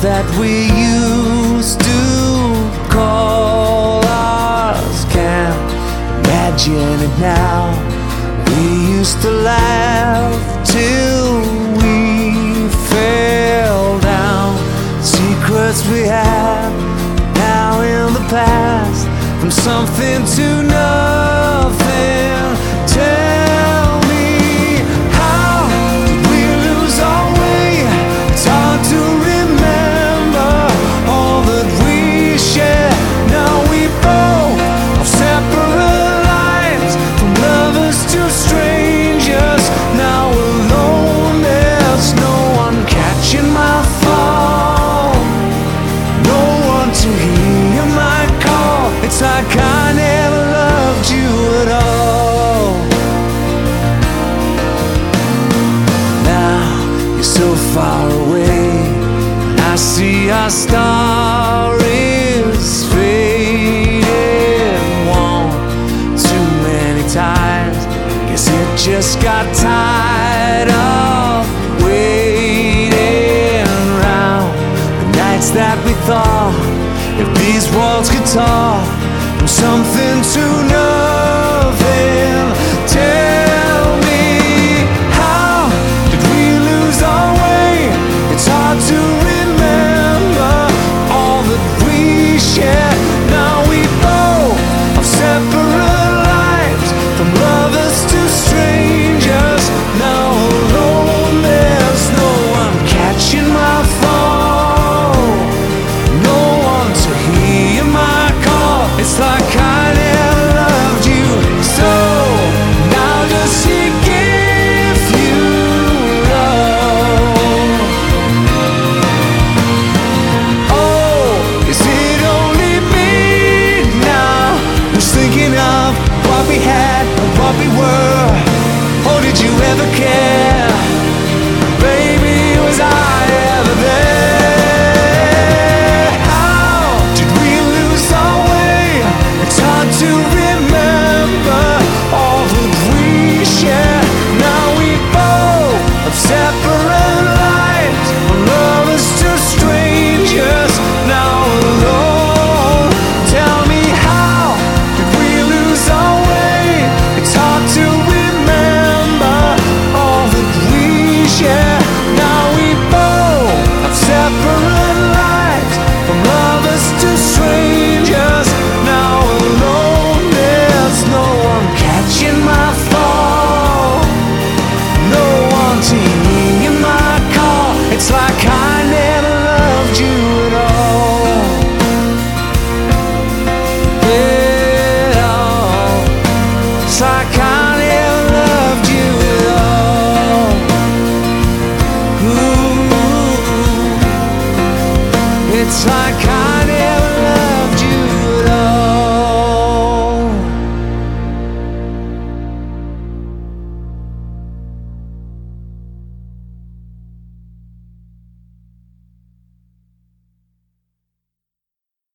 that we used to call ours. Can't imagine it now. We used to laugh till we fell down. Secrets we had now in the past, from something to nothing. Tell me, how did we lose our way? It's hard to remember all that we shared. Now we both have separate lives, from lovers to strangers. Now alone, there's no one catching my fall, no one to hear my call. It's like I never loved you at all. Now you're so far away, and I see our star is fading. One too many times, guess it just got tired of waiting around. The nights that we thought, if these walls could talk, from something to nothing. Tell me, how did we lose our way? It's hard to remember all that we shared. Now we both have separate lives, from lovers to strangers. Now alone, there's no one catching my fall, no one to hear my call. It's like I never loved you. So now does he give you love? Oh, is it only me now who's thinking of what we had and what we were? Or did you ever care? Baby, was I ever there? How did we lose our way? It's hard to remember all that we shared. Now we both have separate lives, from lovers to strangers. Now alone, tell me, how did we lose our way? It's hard to remember all that we share. Now we both have separate lives, from lovers to strangers. Now alone, there's no one catching my fall, no one to hear my call. It's like